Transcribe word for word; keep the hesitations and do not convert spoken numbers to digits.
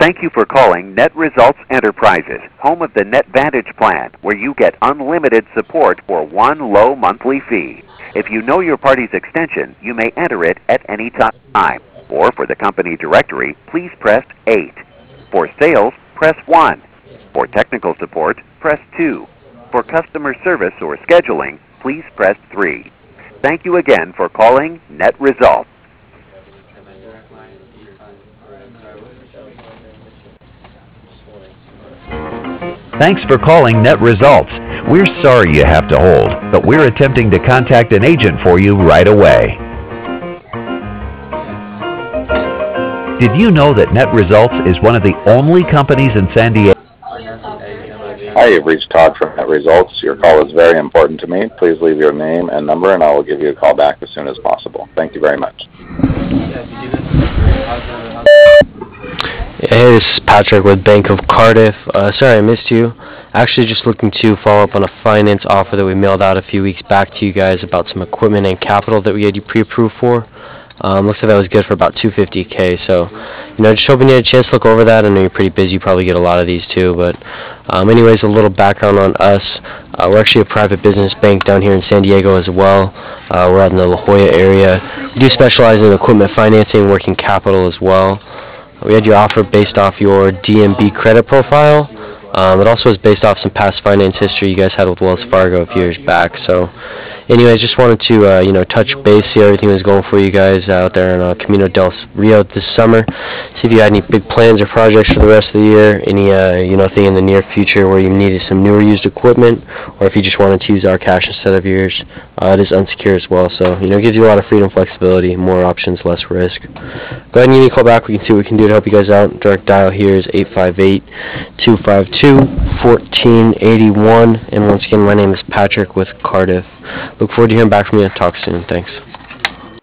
Thank you for calling Net Results Enterprises, home of the NetVantage plan, where you get unlimited support for one low monthly fee. If you know your party's extension, you may enter it at any time. Or for the company directory, please press eight. For sales, press one. For technical support, press two. For customer service or scheduling, please press three. Thank you again for calling Net Results. Thanks for calling Net Results. We're sorry you have to hold, but we're attempting to contact an agent for you right away. Did you know that Net Results is one of the only companies in San Diego? Hi, you've reached Todd from Net Results. Your call is very important to me. Please leave your name and number, and I will give you a call back as soon as possible. Thank you very much. Hey, this is Patrick with Bank of Cardiff. Uh, sorry I missed you. Actually just looking to follow up on a finance offer that we mailed out a few weeks back to you guys about some equipment and capital that we had you pre-approved for. Um, looks like that was good for about two hundred fifty K. So, you know, just hoping you had a chance to look over that. I know you're pretty busy. You probably get a lot of these too. But um, anyways, a little background on us. Uh, we're actually a private business bank down here in San Diego as well. Uh, we're out in the La Jolla area. We do specialize in equipment financing, working capital as well. We had your offer based off your D M B credit profile. Um, it also was based off some past finance history you guys had with Wells Fargo a few years back. So, anyways, just wanted to uh, you know touch base, see how everything was going for you guys out there in uh, Camino del Rio this summer. See if you had any big plans or projects for the rest of the year. Any uh, you know thing in the near future where you needed some newer used equipment, or if you just wanted to use our cash instead of yours. Uh, it is unsecured as well, so you know it gives you a lot of freedom, flexibility, more options, less risk. Go ahead and give me a call back. We can see what we can do to help you guys out. Direct dial here is eight five eight, two five two, one four eight one. And once again, my name is Patrick with Cardiff. Look forward to hearing back from you. Talk soon. Thanks.